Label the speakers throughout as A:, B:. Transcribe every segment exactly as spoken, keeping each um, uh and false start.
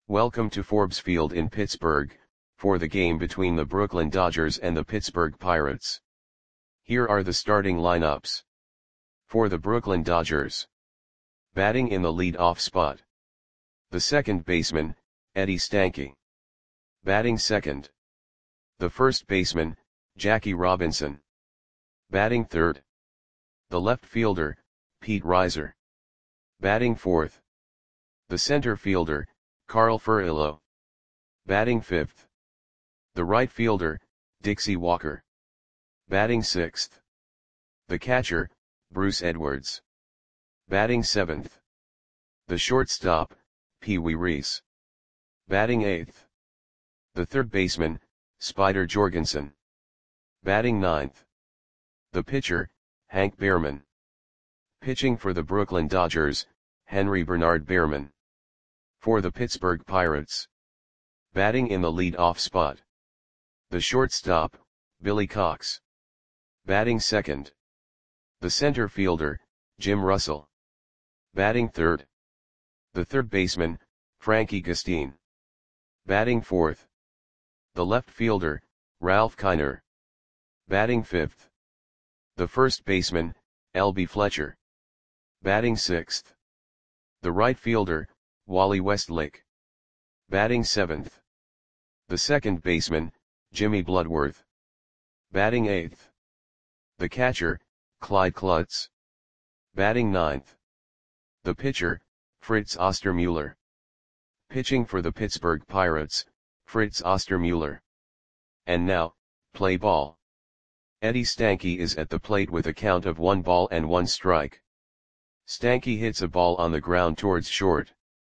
A: Welcome to Forbes Field in Pittsburgh, for the game between the Brooklyn Dodgers and the Pittsburgh Pirates. Here are the starting lineups. For the Brooklyn Dodgers. Batting in the lead-off spot. The second baseman, Eddie Stanky. Batting second. The first baseman, Jackie Robinson. Batting third. The left fielder, Pete Reiser. Batting fourth. The center fielder, Carl Furillo. Batting fifth. The right fielder, Dixie Walker. Batting sixth. The catcher, Bruce Edwards. Batting seventh. The shortstop, Pee Wee Reese. Batting eighth. The third baseman, Spider Jorgensen. Batting ninth. The pitcher, Hank Behrman. Pitching for the Brooklyn Dodgers, Henry Bernard Behrman. For the Pittsburgh Pirates. Batting in the lead-off spot. The shortstop, Billy Cox. Batting second. The center fielder, Jim Russell. Batting third. The third baseman, Frankie Gustine. Batting fourth. The left fielder, Ralph Kiner. Batting fifth. The first baseman, L B Fletcher. Batting sixth. The right fielder, Wally Westlake. Batting seventh. The second baseman, Jimmy Bloodworth. Batting eighth. The catcher, Clyde Klutz. Batting ninth. The pitcher, Fritz Ostermuller. Pitching for the Pittsburgh Pirates, Fritz Ostermuller. And now, play ball. Eddie Stanky is at the plate with a count of one ball and one strike. Stanky hits a ball on the ground towards short.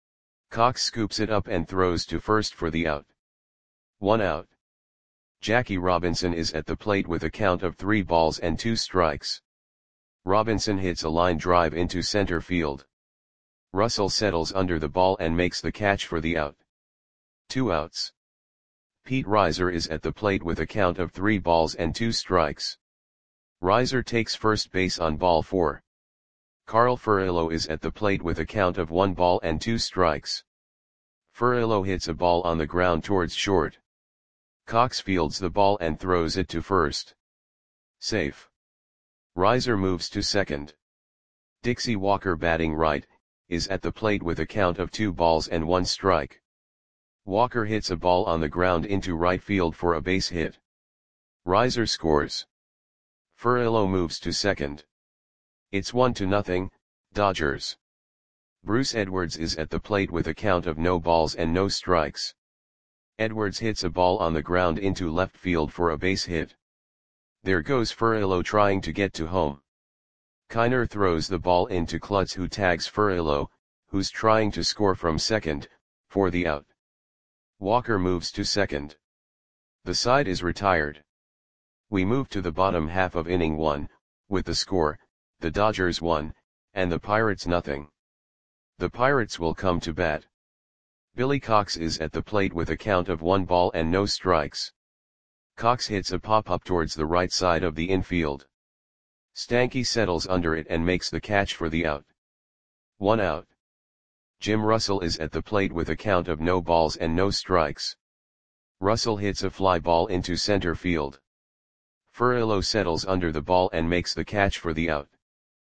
A: Cox scoops it up and throws to first for the out. One out. Jackie Robinson is at the plate with a count of three balls and two strikes. Robinson hits a line drive into center field. Russell settles under the ball and makes the catch for the out. Two outs. Pete Reiser is at the plate with a count of three balls and two strikes. Reiser takes first base on ball four. Carl Furillo is at the plate with a count of one ball and two strikes. Furillo hits a ball on the ground towards short. Cox fields the ball and throws it to first. Safe. Reiser moves to second. Dixie Walker, batting right, is at the plate with a count of two balls and one strike. Walker hits a ball on the ground into right field for a base hit. Reiser scores. Furillo moves to second. It's one to nothing, Dodgers. Bruce Edwards is at the plate with a count of no balls and no strikes. Edwards hits a ball on the ground into left field for a base hit. There goes Furillo trying to get to home. Kiner throws the ball into Klutz, who tags Furillo, who's trying to score from second, for the out. Walker moves to second. The side is retired. We move to the bottom half of inning one, with the score, the Dodgers one, and the Pirates nothing. The Pirates will come to bat. Billy Cox is at the plate with a count of one ball and no strikes. Cox hits a pop-up towards the right side of the infield. Stanky settles under it and makes the catch for the out. One out. Jim Russell is at the plate with a count of no balls and no strikes. Russell hits a fly ball into center field. Furillo settles under the ball and makes the catch for the out.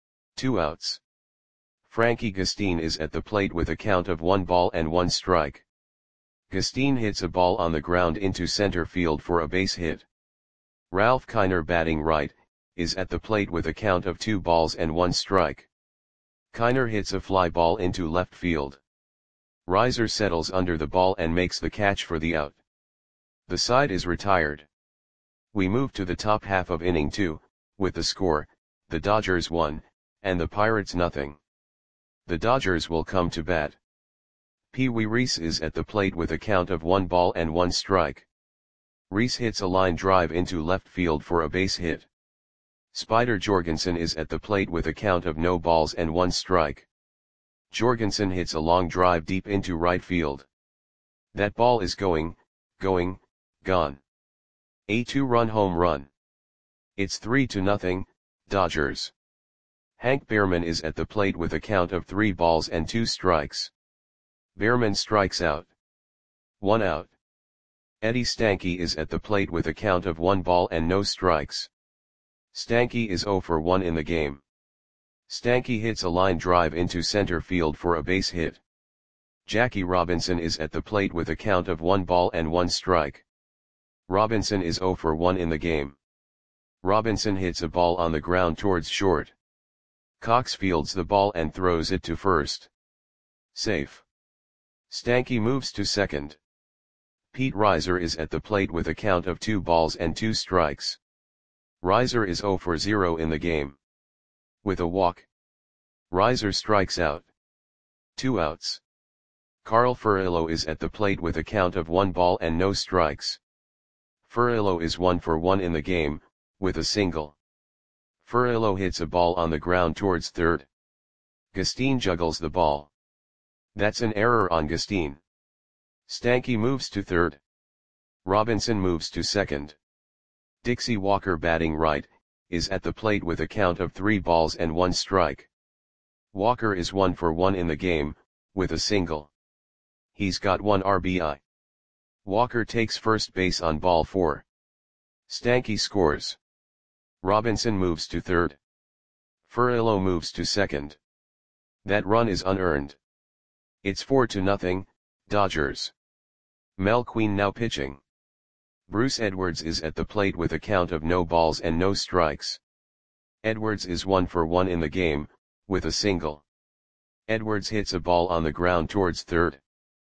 A: Two outs. Frankie Gustine is at the plate with a count of one ball and one strike. Gustine hits a ball on the ground into center field for a base hit. Ralph Kiner, batting right, is at the plate with a count of two balls and one strike. Kiner hits a fly ball into left field. Reiser settles under the ball and makes the catch for the out. The side is retired. We move to the top half of inning two, with the score, the Dodgers one, and the Pirates nothing. The Dodgers will come to bat. Pee Wee Reese is at the plate with a count of one ball and one strike. Reese hits a line drive into left field for a base hit. Spider Jorgensen is at the plate with a count of no balls and one strike. Jorgensen hits a long drive deep into right field. That ball is going, going, gone. A two-run home run. It's three to nothing, Dodgers. Hank Behrman is at the plate with a count of three balls and two strikes. Behrman strikes out. One out. Eddie Stanky is at the plate with a count of one ball and no strikes. Stanky is zero for one in the game. Stanky hits a line drive into center field for a base hit. Jackie Robinson is at the plate with a count of one ball and one strike. Robinson is zero for one in the game. Robinson hits a ball on the ground towards short. Cox fields the ball and throws it to first. Safe. Stanky moves to second. Pete Reiser is at the plate with a count of two balls and two strikes. Reiser is zero for zero in the game. With a walk, Reiser strikes out. Two outs. Carl Furillo is at the plate with a count of one ball and no strikes. Furillo is one for one in the game, with a single. Furillo hits a ball on the ground towards third. Gustin juggles the ball. That's an error on Gustin. Stanky moves to third. Robinson moves to second. Dixie Walker, batting right, is at the plate with a count of three balls and one strike. Walker is one for one in the game, with a single. He's got one R B I. Walker takes first base on ball four. Stanky scores. Robinson moves to third. Furillo moves to second. That run is unearned. It's four to nothing, Dodgers. Mel Queen now pitching. Bruce Edwards is at the plate with a count of no balls and no strikes. Edwards is one for one in the game, with a single. Edwards hits a ball on the ground towards third.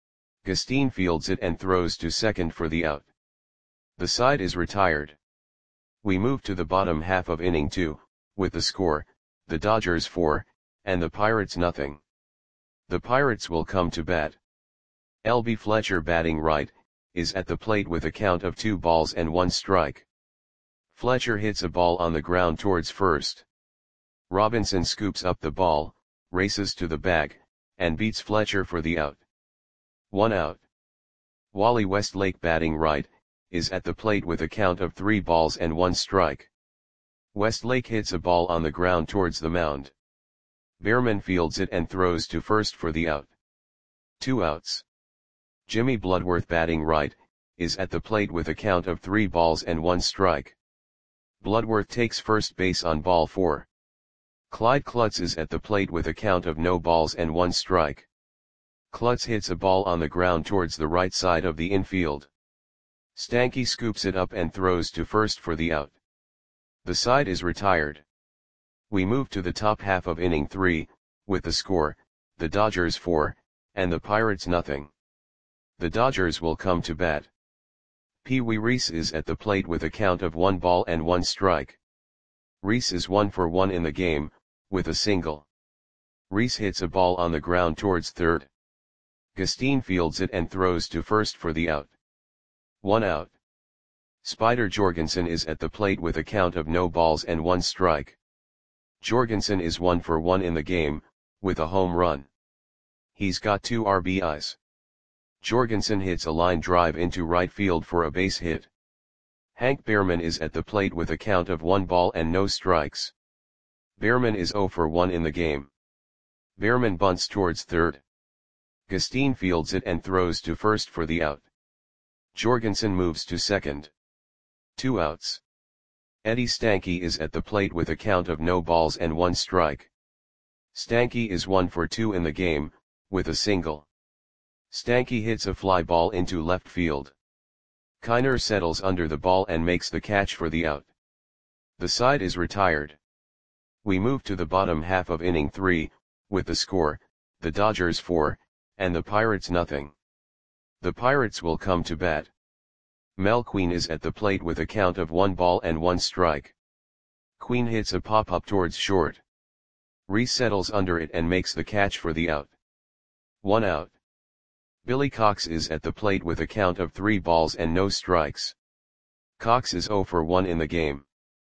A: Gustin fields it and throws to second for the out. The side is retired. We move to the bottom half of inning two, with the score, the Dodgers four, and the Pirates nothing. The Pirates will come to bat. L B Fletcher, batting right, is at the plate with a count of two balls and one strike. Fletcher hits a ball on the ground towards first. Robinson scoops up the ball, races to the bag, and beats Fletcher for the out. One out. Wally Westlake, batting right, is at the plate with a count of three balls and one strike. Westlake hits a ball on the ground towards the mound. Behrman fields it and throws to first for the out. Two outs. Jimmy Bloodworth, batting right, is at the plate with a count of three balls and one strike. Bloodworth takes first base on ball four. Clyde Klutz is at the plate with a count of no balls and one strike. Klutz hits a ball on the ground towards the right side of the infield. Stanky scoops it up and throws to first for the out. The side is retired. We move to the top half of inning three, with the score, the Dodgers four, and the Pirates nothing. The Dodgers will come to bat. Pee Wee Reese is at the plate with a count of one ball and one strike. Reese is one for one in the game, with a single. Reese hits a ball on the ground towards third. Gustin fields it and throws to first for the out. One out. Spider Jorgensen is at the plate with a count of no balls and one strike. Jorgensen is one for one in the game, with a home run. He's got two R B Is. Jorgensen hits a line drive into right field for a base hit. Hank Behrman is at the plate with a count of one ball and no strikes. Behrman is zero for one in the game. Behrman bunts towards third. Gustin fields it and throws to first for the out. Jorgensen moves to second. Two outs. Eddie Stanky is at the plate with a count of no balls and one strike. Stanky is one for two in the game, with a single. Stanky hits a fly ball into left field. Kiner settles under the ball and makes the catch for the out. The side is retired. We move to the bottom half of inning three, with the score, the Dodgers four, and the Pirates nothing. The Pirates will come to bat. Mel Queen is at the plate with a count of one ball and one strike. Queen hits a pop-up towards short. Reese settles under it and makes the catch for the out. One out. Billy Cox is at the plate with a count of three balls and no strikes. Cox is zero for one in the game.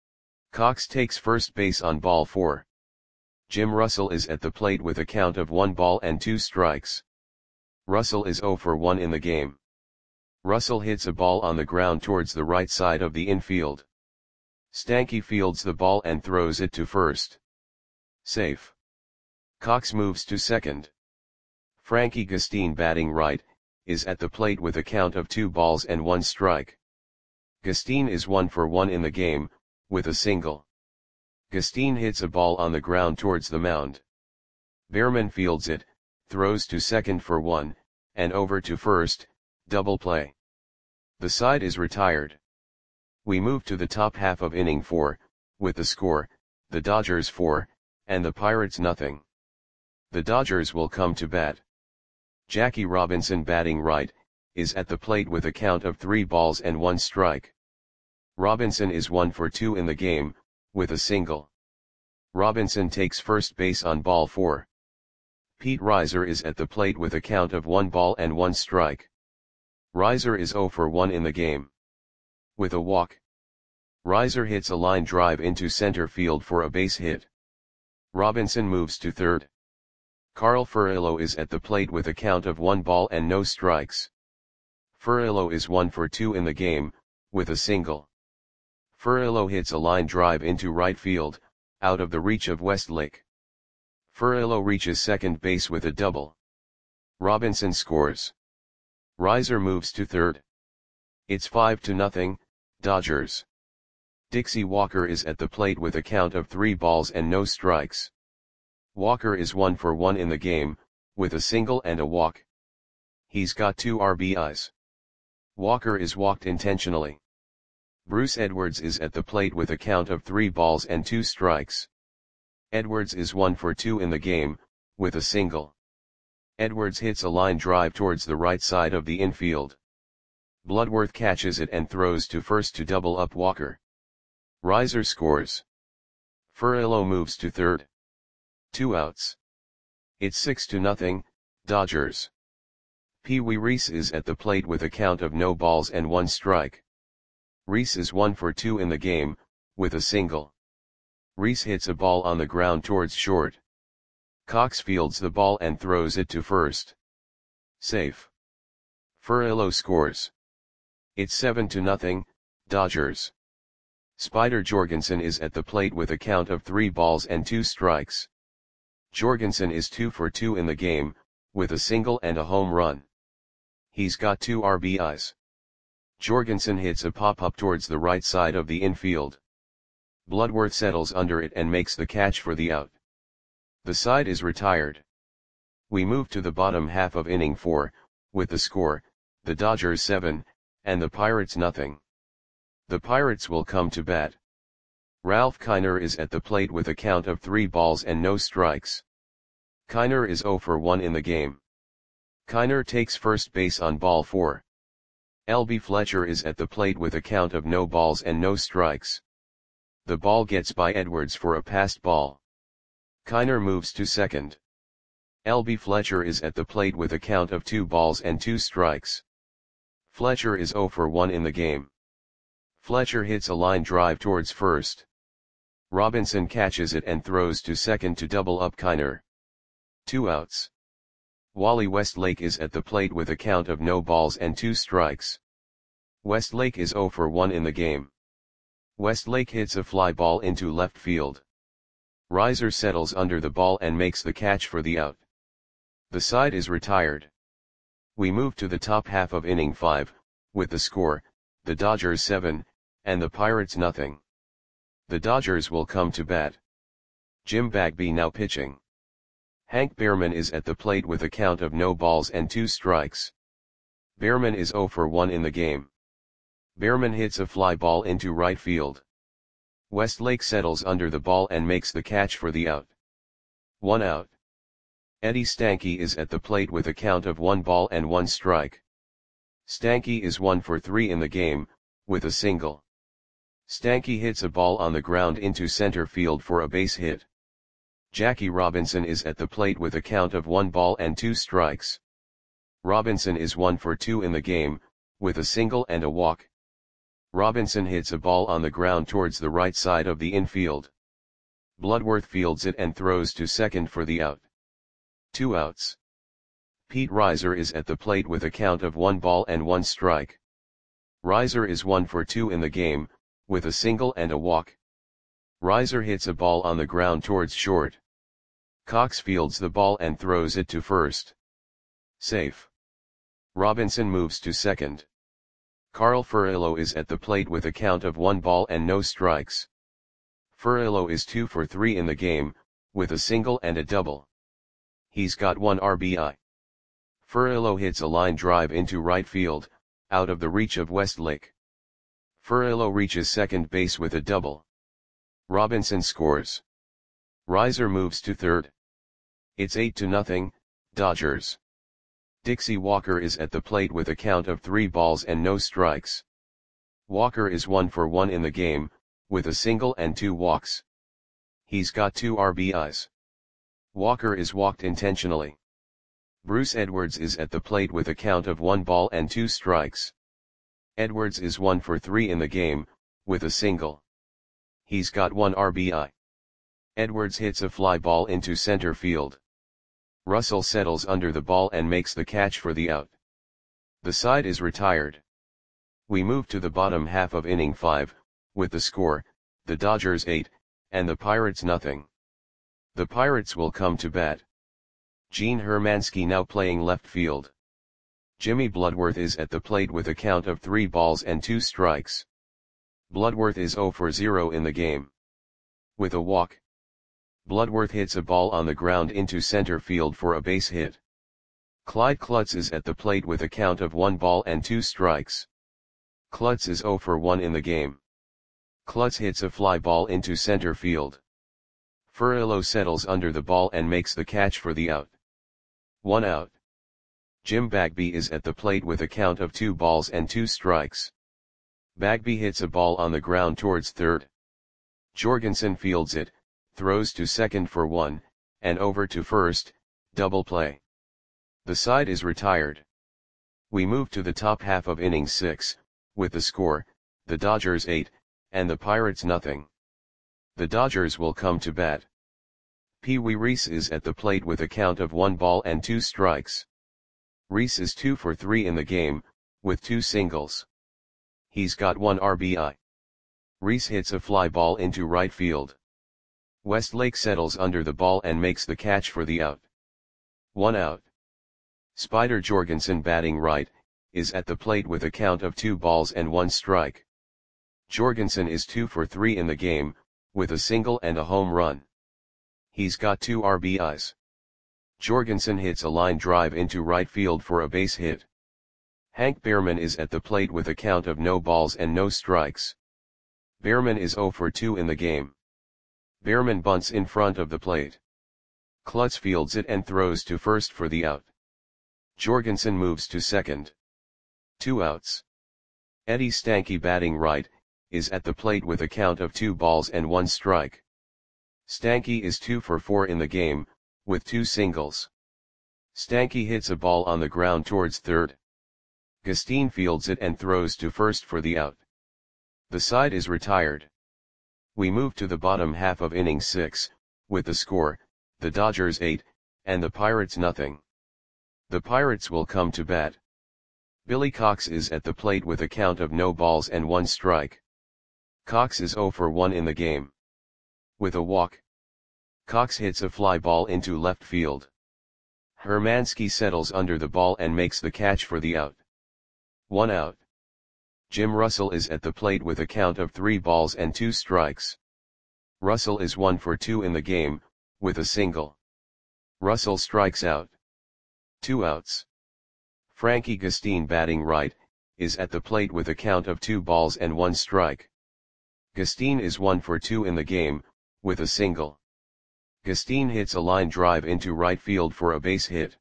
A: Cox takes first base on ball four. Jim Russell is at the plate with a count of one ball and two strikes. Russell is zero for one in the game. Russell hits a ball on the ground towards the right side of the infield. Stanky fields the ball and throws it to first. Safe. Cox moves to second. Frankie Gustin, batting right, is at the plate with a count of two balls and one strike. Gustin is one for one in the game, with a single. Gustin hits a ball on the ground towards the mound. Behrman fields it, throws to second for one, and over to first, double play. The side is retired. We move to the top half of inning four, with the score, the Dodgers four, and the Pirates nothing. The Dodgers will come to bat. Jackie Robinson, batting right, is at the plate with a count of three balls and one strike. Robinson is one for two in the game, with a single. Robinson takes first base on ball four. Pete Reiser is at the plate with a count of one ball and one strike. Reiser is zero for one in the game. With a walk. Reiser hits a line drive into center field for a base hit. Robinson moves to third. Carl Furillo is at the plate with a count of one ball and no strikes. Furillo is one for two in the game, with a single. Furillo hits a line drive into right field, out of the reach of Westlake. Furillo reaches second base with a double. Robinson scores. Reiser moves to third. It's five to nothing, Dodgers. Dixie Walker is at the plate with a count of three balls and no strikes. Walker is one for one in the game, with a single and a walk. He's got two R B Is. Walker is walked intentionally. Bruce Edwards is at the plate with a count of three balls and two strikes. Edwards is one for two in the game, with a single. Edwards hits a line drive towards the right side of the infield. Bloodworth catches it and throws to first to double up Walker. Reiser scores. Furillo moves to third. Two outs. It's six to nothing, Dodgers. Pee Wee Reese is at the plate with a count of no balls and one strike. Reese is one for two in the game, with a single. Reese hits a ball on the ground towards short. Cox fields the ball and throws it to first. Safe. Furillo scores. It's seven to nothing, Dodgers. Spider Jorgensen is at the plate with a count of three balls and two strikes. Jorgensen is two for two in the game, with a single and a home run. He's got two R B Is. Jorgensen hits a pop-up towards the right side of the infield. Bloodworth settles under it and makes the catch for the out. The side is retired. We move to the bottom half of inning four, with the score, the Dodgers seven, and the Pirates nothing. The Pirates will come to bat. Ralph Kiner is at the plate with a count of three balls and no strikes. Kiner is zero for one in the game. Kiner takes first base on ball four. L B Fletcher is at the plate with a count of no balls and no strikes. The ball gets by Edwards for a passed ball. Kiner moves to second. L B Fletcher is at the plate with a count of two balls and two strikes. Fletcher is zero for one in the game. Fletcher hits a line drive towards first. Robinson catches it and throws to second to double up Kiner. Two outs. Wally Westlake is at the plate with a count of no balls and two strikes. Westlake is zero for one in the game. Westlake hits a fly ball into left field. Reiser settles under the ball and makes the catch for the out. The side is retired. We move to the top half of inning five, with the score, the Dodgers seven, and the Pirates nothing. The Dodgers will come to bat. Jim Bagby now pitching. Hank Behrman is at the plate with a count of no balls and two strikes. Behrman is zero for one in the game. Behrman hits a fly ball into right field. Westlake settles under the ball and makes the catch for the out. One out. Eddie Stanky is at the plate with a count of one ball and one strike. Stanky is one for three in the game, with a single. Stanky hits a ball on the ground into center field for a base hit. Jackie Robinson is at the plate with a count of one ball and two strikes. Robinson is one for two in the game, with a single and a walk. Robinson hits a ball on the ground towards the right side of the infield. Bloodworth fields it and throws to second for the out. Two outs. Pete Reiser is at the plate with a count of one ball and one strike. Reiser is one for two in the game, with a single and a walk. Reiser hits a ball on the ground towards short. Cox fields the ball and throws it to first. Safe. Robinson moves to second. Carl Furillo is at the plate with a count of one ball and no strikes. Furillo is two for three in the game, with a single and a double. He's got one R B I. Furillo hits a line drive into right field, out of the reach of Westlake. Furillo reaches second base with a double. Robinson scores. Reiser moves to third. It's eight to nothing, Dodgers. Dixie Walker is at the plate with a count of three balls and no strikes. Walker is one for one in the game, with a single and two walks. He's got two R B Is. Walker is walked intentionally. Bruce Edwards is at the plate with a count of one ball and two strikes. Edwards is one for three in the game, with a single. He's got one R B I. Edwards hits a fly ball into center field. Russell settles under the ball and makes the catch for the out. The side is retired. We move to the bottom half of inning five, with the score, the Dodgers eight, and the Pirates nothing. The Pirates will come to bat. Gene Hermansky now playing left field. Jimmy Bloodworth is at the plate with a count of three balls and two strikes. Bloodworth is zero for zero in the game. With a walk, Bloodworth hits a ball on the ground into center field for a base hit. Clyde Klutz is at the plate with a count of one ball and two strikes. Klutz is zero for one in the game. Klutz hits a fly ball into center field. Furillo settles under the ball and makes the catch for the out. One out. Jim Bagby is at the plate with a count of two balls and two strikes. Bagby hits a ball on the ground towards third. Jorgensen fields it, throws to second for one, and over to first, double play. The side is retired. We move to the top half of inning six, with the score, the Dodgers eight, and the Pirates nothing. The Dodgers will come to bat. Pee Wee Reese is at the plate with a count of one ball and two strikes. Reese is two for three in the game, with two singles. He's got one R B I. Reese hits a fly ball into right field. Westlake settles under the ball and makes the catch for the out. One out. Spider Jorgensen batting right, is at the plate with a count of two balls and one strike. Jorgensen is two for three in the game, with a single and a home run. He's got two R B Is. Jorgensen hits a line drive into right field for a base hit. Hank Behrman is at the plate with a count of no balls and no strikes. Behrman is zero for two in the game. Behrman bunts in front of the plate. Klutz fields it and throws to first for the out. Jorgensen moves to second. Two outs. Eddie Stanky batting right, is at the plate with a count of two balls and one strike. Stanky is two for four in the game, with two singles. Stanky hits a ball on the ground towards third. Gustine fields it and throws to first for the out. The side is retired. We move to the bottom half of inning six, with the score, the Dodgers eight, and the Pirates nothing. The Pirates will come to bat. Billy Cox is at the plate with a count of no balls and one strike. Cox is zero for one in the game. With a walk, Cox hits a fly ball into left field. Hermansky settles under the ball and makes the catch for the out. One out. Jim Russell is at the plate with a count of three balls and two strikes. Russell is one for two in the game, with a single. Russell strikes out. Two outs. Frankie Gustine batting right, is at the plate with a count of two balls and one strike. Gustine is one for two in the game, with a single. Gustine hits a line drive into right field for a base hit.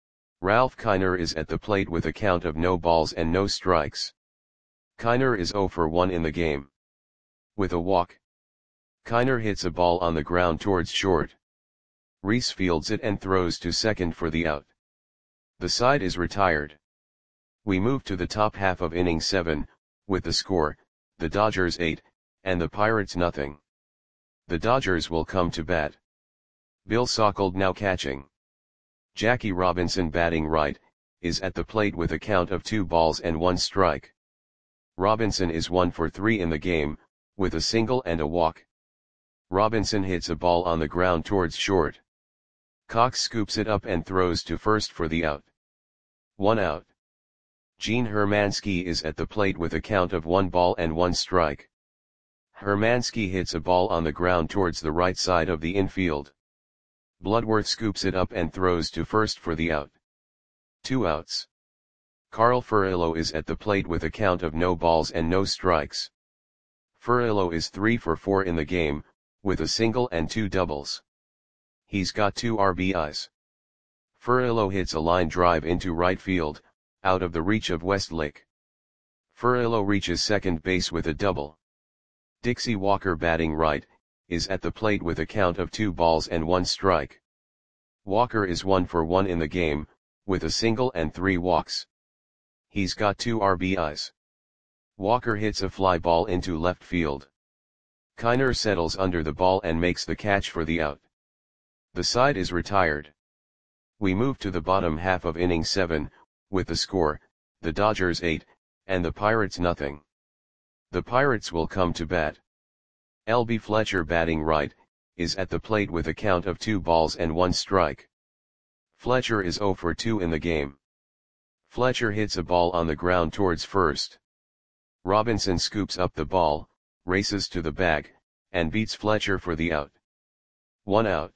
A: Ralph Kiner is at the plate with a count of no balls and no strikes. Kiner is zero for one in the game. With a walk, Kiner hits a ball on the ground towards short. Reese fields it and throws to second for the out. The side is retired. We move to the top half of inning seven, with the score, the Dodgers eight, and the Pirates nothing. The Dodgers will come to bat. Bill Sauckled now catching. Jackie Robinson batting right, is at the plate with a count of two balls and one strike. Robinson is one for three in the game, with a single and a walk. Robinson hits a ball on the ground towards short. Cox scoops it up and throws to first for the out. One out. Gene Hermansky is at the plate with a count of one ball and one strike. Hermansky hits a ball on the ground towards the right side of the infield. Bloodworth scoops it up and throws to first for the out. Two outs. Carl Furillo is at the plate with a count of no balls and no strikes. Furillo is three for four in the game, with a single and two doubles. He's got two R B Is. Furillo hits a line drive into right field, out of the reach of Westlake. Furillo reaches second base with a double. Dixie Walker, batting right, is at the plate with a count of two balls and one strike. Walker is one for one in the game, with a single and three walks. He's got two R B Is. Walker hits a fly ball into left field. Kiner settles under the ball and makes the catch for the out. The side is retired. We move to the bottom half of inning seven, with the score, the Dodgers eight, and the Pirates nothing. The Pirates will come to bat. L B Fletcher, batting right, is at the plate with a count of two balls and one strike. Fletcher is zero for two in the game. Fletcher hits a ball on the ground towards first. Robinson scoops up the ball, races to the bag, and beats Fletcher for the out. One out.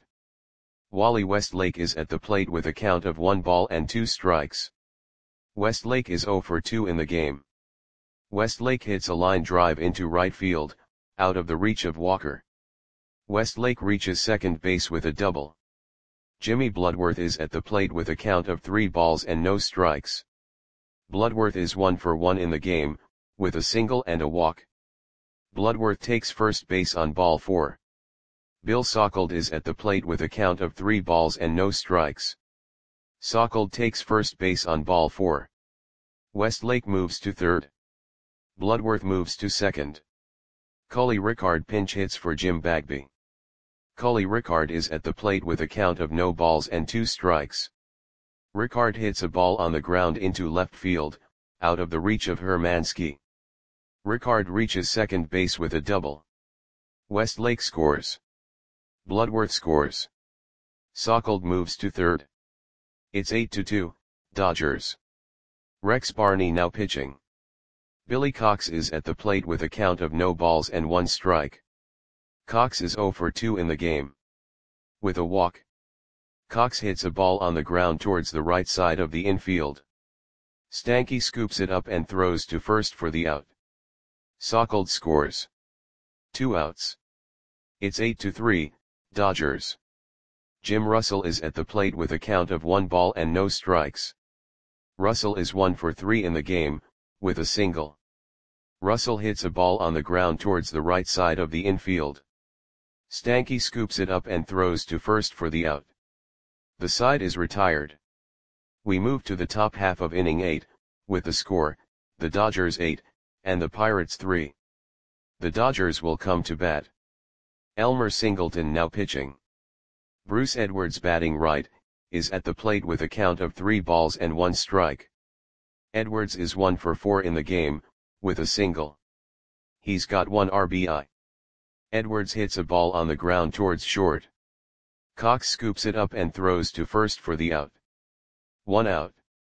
A: Wally Westlake is at the plate with a count of one ball and two strikes. Westlake is zero for two in the game. Westlake hits a line drive into right field, out of the reach of Walker. Westlake reaches second base with a double. Jimmy Bloodworth is at the plate with a count of three balls and no strikes. Bloodworth is one for one in the game, with a single and a walk. Bloodworth takes first base on ball four. Bill Sauckled is at the plate with a count of three balls and no strikes. Sauckled takes first base on ball four. Westlake moves to third. Bloodworth moves to second. Cully Rickard pinch hits for Jim Bagby. Cully Rickard is at the plate with a count of no balls and two strikes. Rickard hits a ball on the ground into left field, out of the reach of Hermansky. Rickard reaches second base with a double. Westlake scores. Bloodworth scores. Sauckled moves to third. It's eight to two, Dodgers. Rex Barney now pitching. Billy Cox is at the plate with a count of no balls and one strike. Cox is zero for two in the game. With a walk. Cox hits a ball on the ground towards the right side of the infield. Stanky scoops it up and throws to first for the out. Sauckled scores. Two outs. It's eight to three, Dodgers. Jim Russell is at the plate with a count of one ball and no strikes. Russell is one for three in the game, with a single. Russell hits a ball on the ground towards the right side of the infield. Stanky scoops it up and throws to first for the out. The side is retired. We move to the top half of inning eight, with the score, the Dodgers eight, and the Pirates three. The Dodgers will come to bat. Elmer Singleton now pitching. Bruce Edwards, batting right, is at the plate with a count of three balls and one strike. Edwards is one for four in the game, with a single. He's got one R B I. Edwards hits a ball on the ground towards short. Cox scoops it up and throws to first for the out. One out.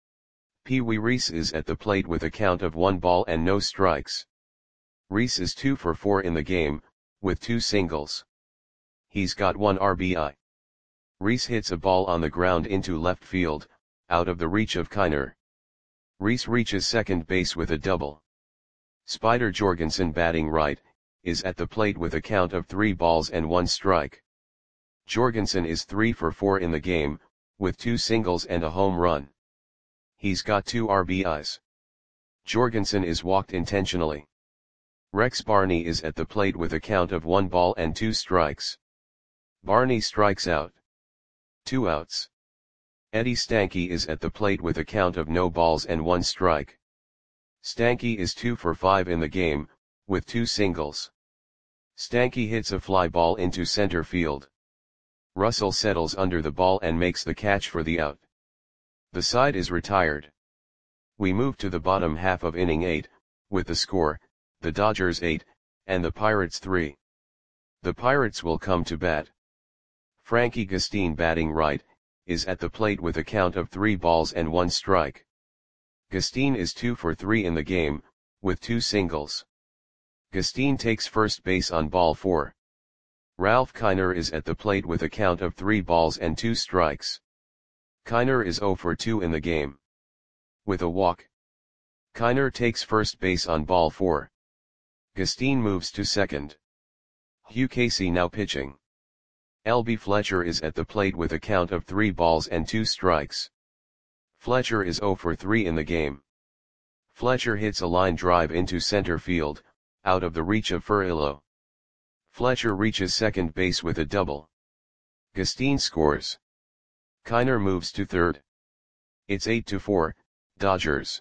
A: Pee Wee Reese is at the plate with a count of one ball and no strikes. Reese is two for four in the game, with two singles. He's got one R B I. Reese hits a ball on the ground into left field, out of the reach of Kiner. Reese reaches second base with a double. Spider Jorgensen, batting right, is at the plate with a count of three balls and one strike. Jorgensen is three for four in the game, with two singles and a home run. He's got two R B Is. Jorgensen is walked intentionally. Rex Barney is at the plate with a count of one ball and two strikes. Barney strikes out. Two outs. Eddie Stanky is at the plate with a count of no balls and one strike. Stanky is two for five in the game, with two singles. Stanky hits a fly ball into center field. Russell settles under the ball and makes the catch for the out. The side is retired. We move to the bottom half of inning eight, with the score, the Dodgers eight, and the Pirates three. The Pirates will come to bat. Frankie Gustine, batting right, is at the plate with a count of three balls and one strike. Gustin is two for three in the game, with two singles. Gustin takes first base on ball four. Ralph Kiner is at the plate with a count of three balls and two strikes. Kiner is zero for two in the game. With a walk. Kiner takes first base on ball four. Gustin moves to second. Hugh Casey now pitching. L B Fletcher is at the plate with a count of three balls and two strikes. Fletcher is zero for three in the game. Fletcher hits a line drive into center field, out of the reach of Furillo. Fletcher reaches second base with a double. Gustin scores. Kiner moves to third. It's eight to four, Dodgers.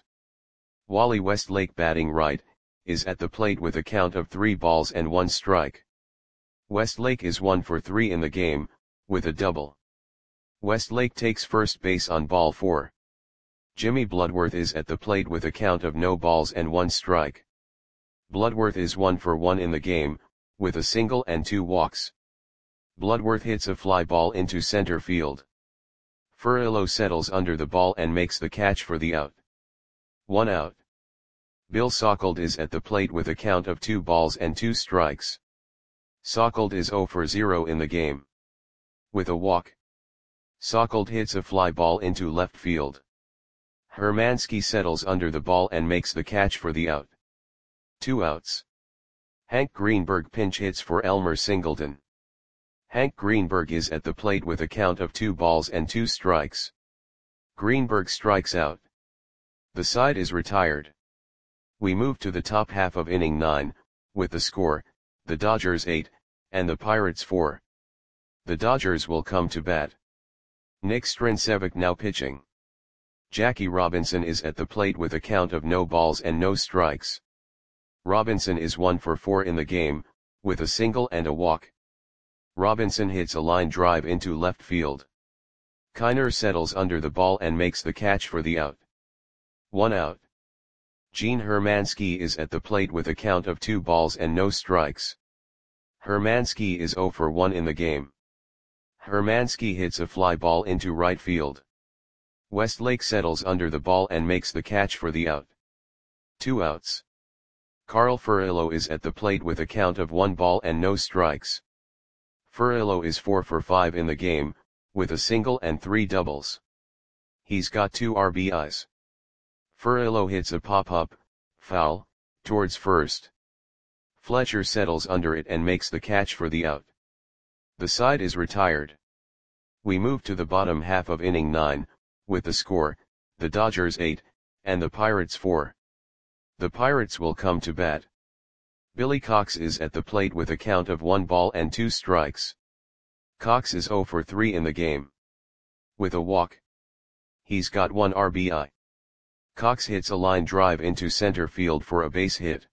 A: Wally Westlake batting right, is at the plate with a count of three balls and one strike. Westlake is one for three in the game, with a double. Westlake takes first base on ball four. Jimmy Bloodworth is at the plate with a count of no balls and one strike. Bloodworth is one for one in the game, with a single and two walks. Bloodworth hits a fly ball into center field. Furillo settles under the ball and makes the catch for the out. One out. Bill Sauckelde is at the plate with a count of two balls and two strikes. Sauckelde is zero for zero in the game. With a walk. Sauckelde hits a fly ball into left field. Hermansky settles under the ball and makes the catch for the out. Two outs. Hank Greenberg pinch hits for Elmer Singleton. Hank Greenberg is at the plate with a count of two balls and two strikes. Greenberg strikes out. The side is retired. We move to the top half of inning nine, with the score, the Dodgers eight, and the Pirates four. The Dodgers will come to bat. Nick Strincevic now pitching. Jackie Robinson is at the plate with a count of no balls and no strikes. Robinson is one for four in the game, with a single and a walk. Robinson hits a line drive into left field. Kiner settles under the ball and makes the catch for the out. One out. Gene Hermansky is at the plate with a count of two balls and no strikes. Hermansky is zero for one in the game. Hermansky hits a fly ball into right field. Westlake settles under the ball and makes the catch for the out. Two outs. Carl Furillo is at the plate with a count of one ball and no strikes. Furillo is four for five in the game, with a single and three doubles. He's got two R B Is. Furillo hits a pop-up, foul, towards first. Fletcher settles under it and makes the catch for the out. The side is retired. We move to the bottom half of inning nine, with the score, the Dodgers eight, and the Pirates four. The Pirates will come to bat. Billy Cox is at the plate with a count of one ball and two strikes. Cox is zero for three in the game. With a walk. He's got one R B I. Cox hits a line drive into center field for a base hit.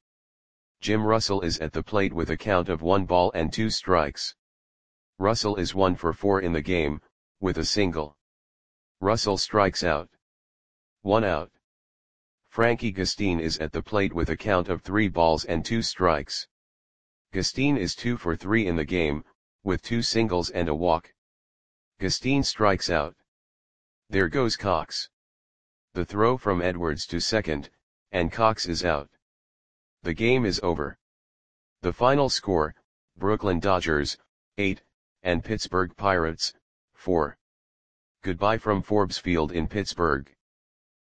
A: Jim Russell is at the plate with a count of one ball and two strikes. Russell is one for four in the game, with a single. Russell strikes out. One out. Frankie Gustin is at the plate with a count of three balls and two strikes. Gustin is two for three in the game, with two singles and a walk. Gustin strikes out. There goes Cox. The throw from Edwards to second, and Cox is out. The game is over. The final score, Brooklyn Dodgers, eight, and Pittsburgh Pirates, four. Goodbye from Forbes Field in Pittsburgh.